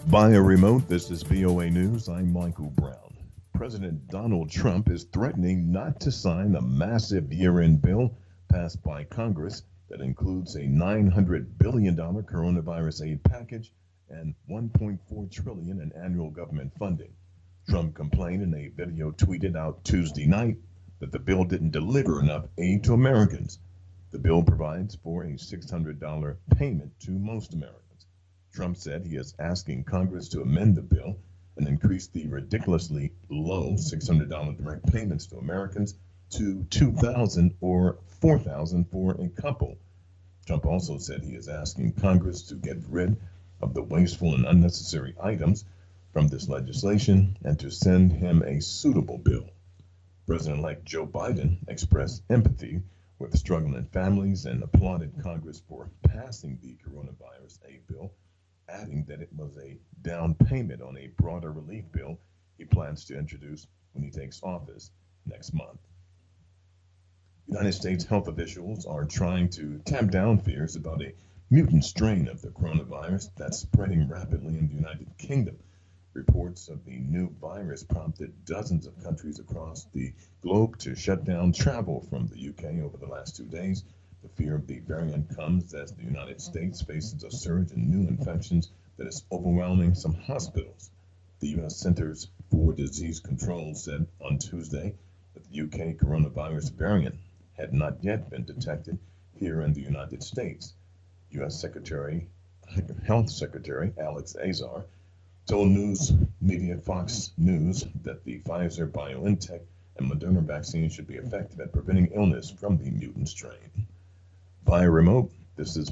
Via remote, this is VOA News. I'm Michael Brown. President Donald Trump is threatening not to sign a massive year-end bill passed by Congress that includes a $900 billion coronavirus aid package and $1.4 trillion in annual government funding. Trump complained in a video tweeted out Tuesday night that the bill didn't deliver enough aid to Americans. The bill provides for a $600 payment to most Americans. Trump said he is asking Congress to amend the bill and increase the ridiculously low $600 direct payments to Americans to $2,000 or $4,000 for a couple. Trump also said he is asking Congress to get rid of the wasteful and unnecessary items from this legislation and to send him a suitable bill. President-elect Joe Biden expressed empathy with struggling families and applauded Congress for passing the coronavirus aid bill, adding that it was a down payment on a broader relief bill he plans to introduce when he takes office next month. United States health officials are trying to tamp down fears about a mutant strain of the coronavirus that's spreading rapidly in the United Kingdom. Reports of the new virus prompted dozens of countries across the globe to shut down travel from the UK over the last 2 days. The fear of the variant comes as the United States faces a surge in new infections that is overwhelming some hospitals. The U.S. Centers for Disease Control said on Tuesday that the UK coronavirus variant had not yet been detected here in the United States. U.S. Health Secretary Alex Azar told news media Fox News that the Pfizer, BioNTech, and Moderna vaccines should be effective at preventing illness from the mutant strain. Via remote, this is